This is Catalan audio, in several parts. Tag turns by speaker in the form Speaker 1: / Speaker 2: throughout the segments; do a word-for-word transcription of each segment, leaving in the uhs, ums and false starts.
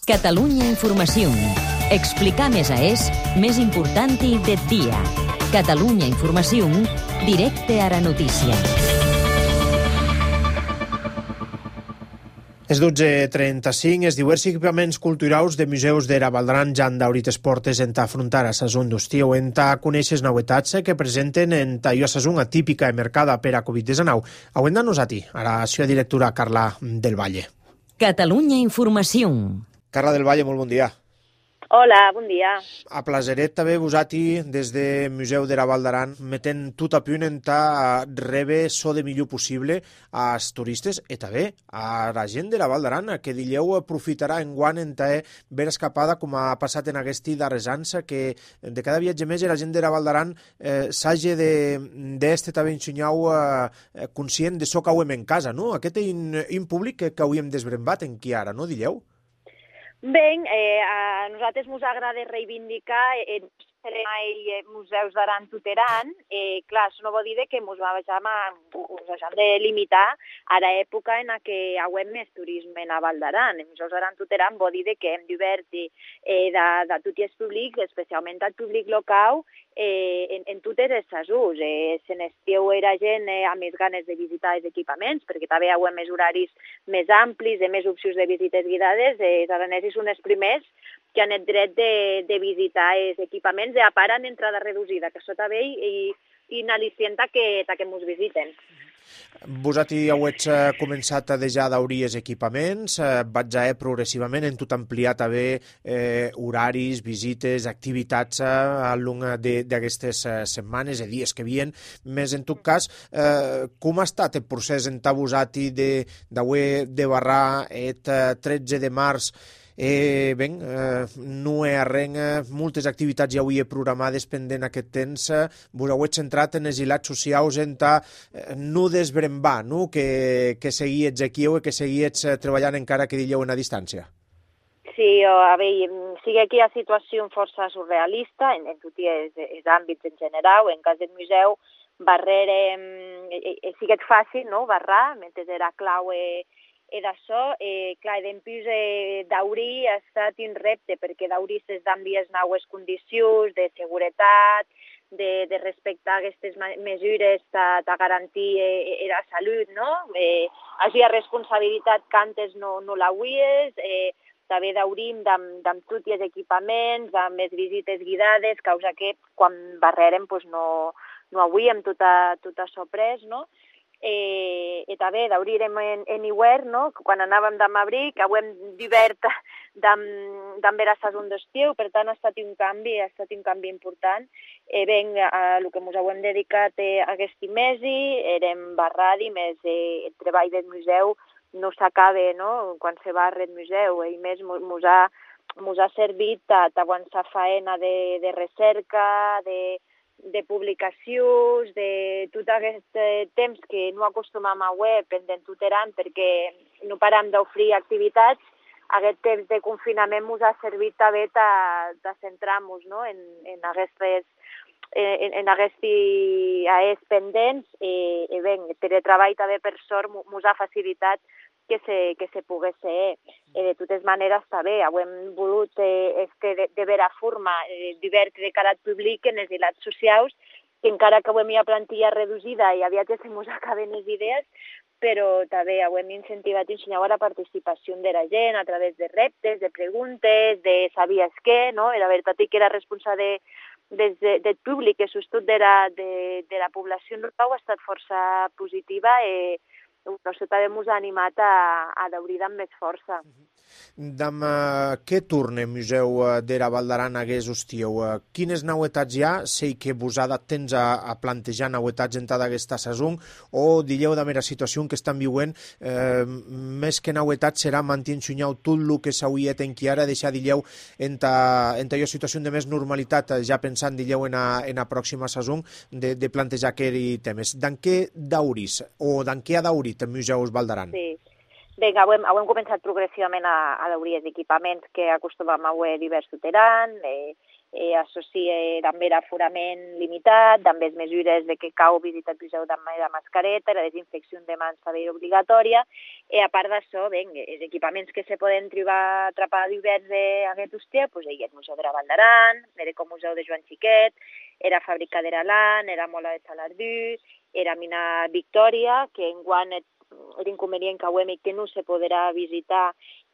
Speaker 1: Catalunya Informació. Explicar més a és més important de dia. Catalunya Informació, directe a la notícia.
Speaker 2: És dotze trenta-cinc, els diversos equipaments culturals de museus d'Era Valdran ja han d'obrir les portes en afrontar a sazón d'estiu, en ta conèixer les novetats que presenten en ta ua sazón atípica e mercada per a covid diecinueve. Auem d'anos a ti, a la seva directora Carla del Valle.
Speaker 1: Catalunya Informació.
Speaker 2: Carla del Valle, molt bon dia.
Speaker 3: Hola, bon dia.
Speaker 2: A Plaseret també vos-ati des de Museu d'Era Valdran meten tot a punt en ta rebe so de millor possible als turistes i també a la gent d'Era Valdran que dilleu aprofitarà enguant en ta ver escapada com ha passat en aquests darrers anys que de cada viatge més la gent d'Era Valdran eh, s'hagi d'este també ensenyau eh, conscient de so que hauem en casa, no? Aquest in, in públic que, que hauem desbrembat en qui ara, no, dilleu?
Speaker 3: Bé, eh, a nosaltres ens agrada reivindicar en eh, museus d'Aran tuteran. Eh, clar, això no vol dir que ens hagin de limitar a l'època en què hi ha més turisme a Val d'Aran. Els museus d'Aran tuteran vol dir que hem d'obert eh, de, de tot el públic, especialment al públic local, eh, en, en totes les sazons. Eh, se n'estiu era gent eh, amb més ganes de visitar els equipaments, perquè també hi ha més horaris més amplis, de més opcions de visites guidades. Eh, els aranesos són els primers que han el dret de, de visitar els equipaments a part en entrada reduïda, que això també i, i n'al·licienta que, que ens visiten.
Speaker 2: Vosaltres heu començat a deixar d'obrir els equipaments, eh, vaig a progressivament, en tot ampliar també eh, horaris, visites, activitats al llarg d'aquestes setmanes i dies que vien. Més en tot cas, eh, com ha estat el procés en vosaltres de, de, de barrar el tretze de març? Eh, ben, eh, no hi ha res, moltes activitats ja avui programades pendent aquest temps, vos heu centrat en els hilats socials en ta eh, no desbrembar, no? que, que seguiets aquí o que seguiets treballant encara que dilleu en a distància.
Speaker 3: Sí, a veure, sí que aquí hi ha situació força surrealista en, en tots els, els àmbits en general. En cas del museu, barrer eh, eh, sí que és fàcil, no?, barrar, mentre era clau eh, I d'això, eh, clar, d'empús eh, d'obrir ha estat un repte, perquè d'obrir s'es d'enviar noves condicions de seguretat, de, de respectar aquestes mesures de garantir eh, la salut, no? Eh, hi ha responsabilitat que antes no, no l'hauries, eh, també d'obrim amb, amb tots els equipaments, amb les visites guidades, causa que quan barrerem pues, no, no hauríem tot, a, tot això pres, no? Eh, i també d'obrirem en, en hivern, no? Quan anàvem d'am abric, avui d'hivern d'am ver a sazón d'estiu, per tant ha estat un canvi, ha estat un canvi important. Eh, ben, a el que ens hem dedicat eh, aquest mes, érem barradi, més eh, el treball del museu no s'acaba, no?, quan se barra el museu, i més ens ha, ha servit a avançar faena de, de recerca, de de publicacions, de tot aquest temps que no acostumam a web en tuteran perquè no param d'oferir activitats, aquest temps de confinament ens ha servit també de centrar-nos, no?, en, en aquestes en, en aquests aes pendents i, i bé, el teletreball també per sort ens ha facilitat que se, que se pogués ser. Eh, de totes maneres, també, hem volut eh, este de, de vera forma eh, divert de cara al públic en els hilats socials, que encara que avui hi ha plantilla reduïda i aviat ja se mos acaben les idees, però també hem incentivat i ensenyat la participació de la gent a través de reptes, de preguntes, de sabies què, no? La veritat és que la resposta de, des de, del públic, que sobretot de la, de, de la població local, ha estat força positiva i això també ens ha animat a, a d'obrir amb més força.
Speaker 2: Dam uh, què torna el Museu d'Era Valdran hagués estiu? Uh, quines novetats hi ha? Sé que vos ha dat temps a, a plantejar novetats en tota aquesta sazón o dilleu de mera situació que estan viuent eh, més que novetats serà mantenir ensenyau tot el que s'hauria en qui ara deixar dilleu en ta, en ta situació de més normalitat, ja pensant dilleu en a, en a pròxima sazón de, de plantejar aquests temes. Dan què d'auris o dan què ha d'aurit el Museu Valdran?
Speaker 3: Sí. Vinga, hem, hem començat progressivament a, a l'obrir els equipaments que acostumem a veure diversos teran, eh, eh, associa també l'aforament limitat, també les mesures de que cau visitar el museu de manera mascareta, la desinfecció de mans també obligatòria, i a part d'això, els equipaments que se poden trobar atrapats oberts aquest hòstia, doncs hi ha el Museu de la Val d'Aran, l'Eco Museu de Joan Xiquet, era Fàbrica d'Eralan, era Mola de Salardú, era Mina Victòria, que enguany l'inconvenient que avui que no se podrà visitar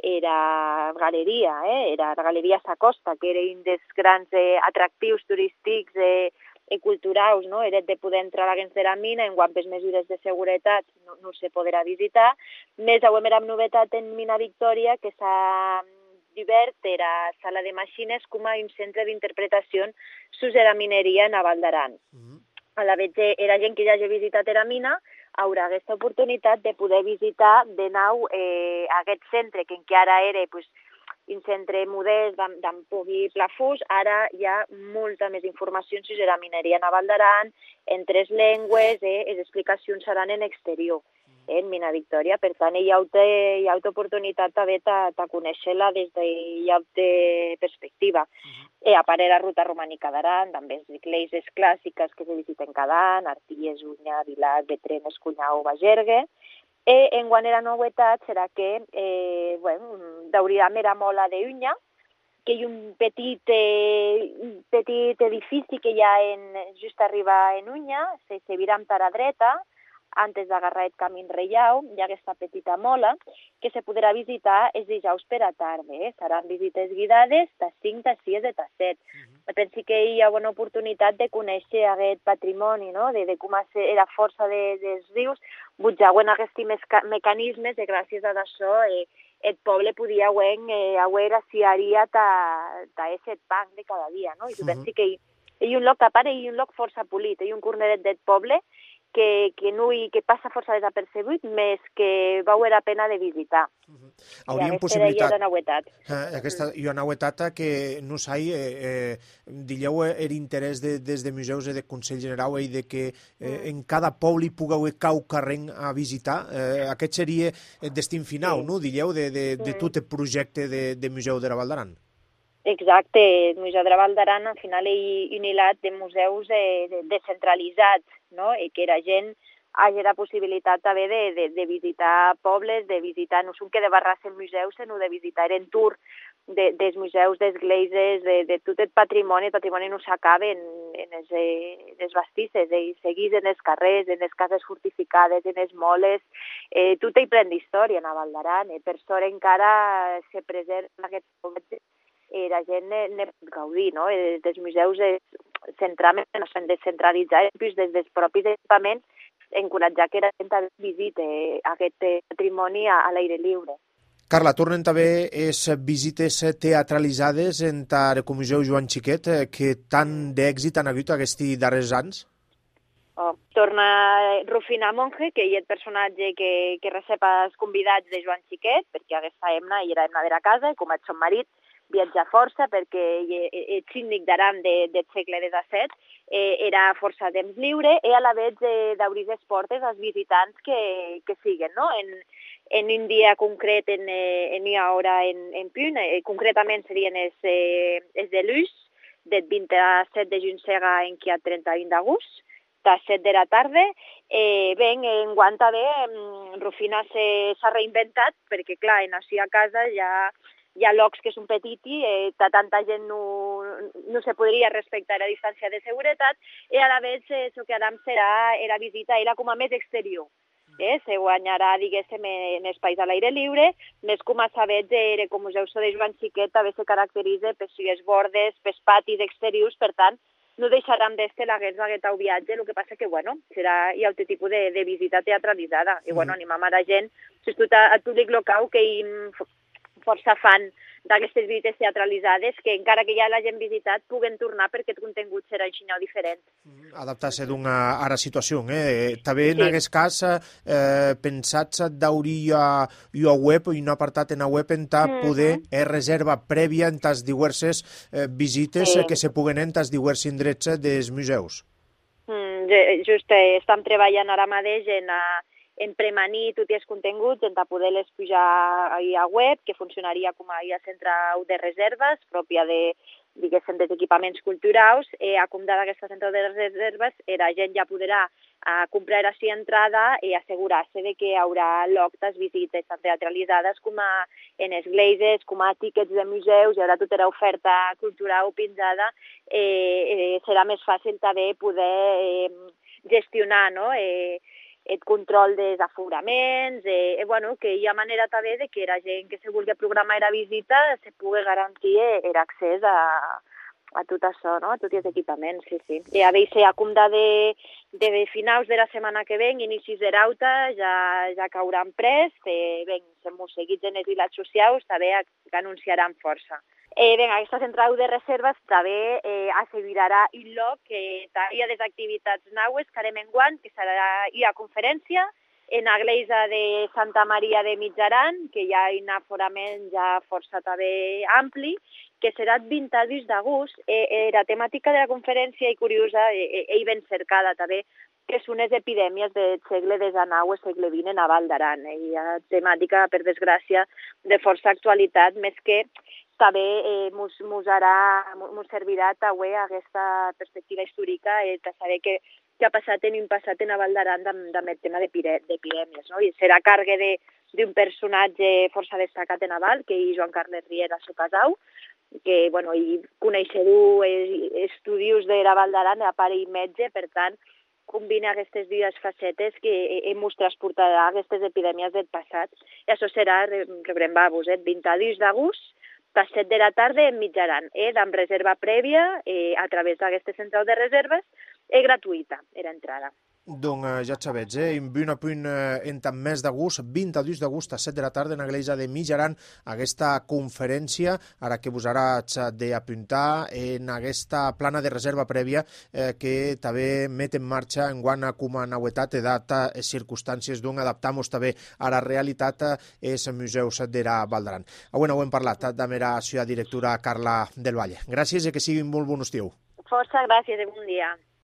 Speaker 3: era galeria, eh? Era la Galeria Sacosta, que era un dels grans eh, atractius turístics eh, i culturals, no? Era de poder entrar a dins de la mina, en quant per mesures de seguretat no, no se podrà visitar. Més avui era novetat en Mina Victòria, que s'ha obert era sala de màquines com a un centre d'interpretació sobre la mineria en la Val d'Aran. Mm-hmm. A la vegada, era gent que ja hagi visitat la mina, haurà aquesta oportunitat de poder visitar de nou eh, aquest centre, que encara era pues, un centre modest d'en Pugui Plafús. Ara hi ha molta més informació sobre la mineria en la Val d'Aran, en tres llengües, eh, les explicacions seran en exterior, eh, en Mina Victòria. Per tant, hi ha altra oportunitat també de conèixer-la des de altra perspectiva. Uh-huh. Eh, a part de la ruta romànica d'Aran, també les esglésies clàssiques que se visiten cada any, Arties, Unya, Vilar, Betrem, Escunyau, Bagergue. Eh, en quant a la novetat serà que eh, bueno, d'hauria era Mola d'Unya, que hi ha un petit, eh, un petit edifici que hi ha en, just arriba en Unya, se, se vira amb tara dreta, antes d'agarrar el camí Reiau, hi ha aquesta petita mola que se podrà visitar els dijous per a tarda. Eh? Seran visites guidades de cinc, de sis, de set. Uh-huh. Penso que hi ha bona oportunitat de conèixer aquest patrimoni, no? de, de com era força de, dels rius, butjauen aquests meca mecanismes i gràcies a això eh, el poble podia eh, haver assiaria d'aquest banc de cada dia. No? I uh-huh. penso que hi, hi ha un lloc, a part, hi ha un lloc força polit, hi ha un corneret del poble que, que, no hi, que passa força desapercebut, més que vau la pena de visitar. Uh -huh.
Speaker 2: Hauríem possibilitat... Eh, aquesta hi ha una novetat que no s'hi, eh, eh, digueu, l'interès de, des de museus i de Consell General i de que eh, en cada poble hi pugui haver cau carrer a visitar. Eh, aquest seria el destí final, sí. no? Digueu, de, de, de tot el projecte de, de Museu de la Val d'Aran.
Speaker 3: Exacte, el Museu de la Val d'Aran al final hi ha un hilat de museus eh, de, descentralitzats, no? I que la gent hagi la possibilitat també de, de, de visitar pobles, de visitar, no són que de barrar-se en museus, sinó de visitar en tour de, dels museus, d'esglésies, de, de tot el patrimoni. El patrimoni no s'acaba en, en les, eh, les bastisses, eh, seguís en els carrers, en les cases fortificades, en les moles, eh, tot hi pren d'història en la Val d'Aran. Eh, per sort encara se preserva aquest poble. Eh, la gent ne, ne pot gaudir, no? Eh, dels museus eh, centrament en descentralitzar des dels propis equipaments, encoratjar que la gent visite eh, aquest patrimoni a, a l'aire lliure.
Speaker 2: Carla, tornen també les visites teatralitzades en el Museu Joan Xiquet, eh, que tant d'èxit han hagut aquests darrers anys?
Speaker 3: Oh, torna Rufina Monge, que hi ha el personatge que, que recep els convidats de Joan Xiquet, perquè aquesta Emna i era Emna de la casa, com el seu marit, viatja força perquè el síndic d'Aran de, del segle disset eh, era força temps lliure i a la vegada eh, d'obrir les portes als visitants que, que siguen, no? En, en un dia concret, en, en una hora en, en punt, eh, concretament serien els, eh, els de l'U S, del vint-i-set de juny sega en qui ha trenta-u d'agost, de set de la tarda. Eh, ben, en quant a bé, Rufina s'ha reinventat, perquè clar, en així a casa ja hi ha llocs que són petits, eh, tanta gent no, no se podria respectar la distància de seguretat, i a la vegada eh, el que Adam serà la visita era com a més exterior. Eh? Se guanyarà, diguéssim, en espais a l'aire lliure, més com a saber que com Museu de Joan Xiquet també se caracteritza per les bordes, per patis exteriors, per tant, no deixaran d'este la guerra d'aquest viatge, el que passa que, bueno, serà hi ha altre tipus de, de visita teatralitzada. I, bueno, animam a la gent, sobretot al públic local, que hi força fan d'aquestes visites teatralitzades, que encara que ja la gent visitat, puguen tornar perquè el contingut serà un xinyau diferent.
Speaker 2: Adaptar-se d'una a la situació. Eh? També en sí. aquest cas, eh, pensats d'obrir una web, un apartat en la web en ta mm-hmm. poder eh, reserva prèvia en tas diverses eh, visites sí. que se puguen en tas diversos indrets dels museus.
Speaker 3: Mm, just eh, estem treballant ara mateix en a en premanir tots els continguts, en poder-les pujar a web, que funcionaria com a centre de reserves, pròpia de, diguéssim, dels equipaments culturals. Eh, a com d'aquesta centre de reserves, la gent ja podrà a comprar així entrada i assegurar-se de que hi haurà loctes, visites tant teatralitzades com a en esglésies, com a tíquets de museus, hi haurà tota l'oferta cultural pinjada, eh, eh, serà més fàcil també poder eh, gestionar, no?, eh, el control dels aforaments, eh, eh, bueno, que hi ha manera també de que la gent que se vulgui programar la visita se pugui garantir l'accés a a tot això, no?, a tots els equipaments, sí, sí. I a veure, a compte de, de finals de la setmana que ven, inicis de l'auta, ja, ja cauran prest, eh, ben, se mos seguits en els hilats socials, també que anunciaran força. Eh, ben, aquesta central de reserves també eh, assegurarà un lloc que hi ha des activitats naues que harem enguany, que serà hi ha conferència en l'església de Santa Maria de Mitjaran, que hi ha un aforament ja força també ampli, que serà el vint-i-dos d'agost. Eh, eh, la temàtica de la conferència, i curiosa, eh, eh, ben cercada també, que són les epidèmies del segle desenou i segle vint a Val d'Aran. Eh? Hi ha temàtica, per desgràcia, de força actualitat, més que també eh, mos, mos, harà, mos servirà també aquesta perspectiva històrica eh, de saber que que ha passat en un passat en Val d'Aran amb el tema d'epidèmies, no? I serà càrrega d'un personatge força destacat en Val, que és Joan Carles Riera Sopasau, que, bueno, i coneixedor estudios de la Val d'Aran, a pare i metge, per tant, combina aquestes dues facetes que ens transportarà aquestes epidèmies del passat. I això serà, rebrem-vos, el vint-i-dos d'agost, a les set de la tarda en Mitjaran, eh, amb reserva prèvia eh, a través d'aquesta central de reserves, és gratuïta, era entrada.
Speaker 2: Doncs ja sabeu, eh? En un punt en tant mes d'agost, vint-i-dos d'agost a set de la tarda en l'església de Mitjaran, aquesta conferència, ara que vos hauràs d'apuntar en aquesta plana de reserva prèvia eh, que també met en marxa en guant com a novetat de data i circumstàncies d'un adaptar-nos també a la realitat els museus de la Val d'Aran. Avui ho hem parlat amb la seva directora Carla del Valle. Gràcies i que sigui molt bon estiu.
Speaker 3: Força gràcies i bon dia.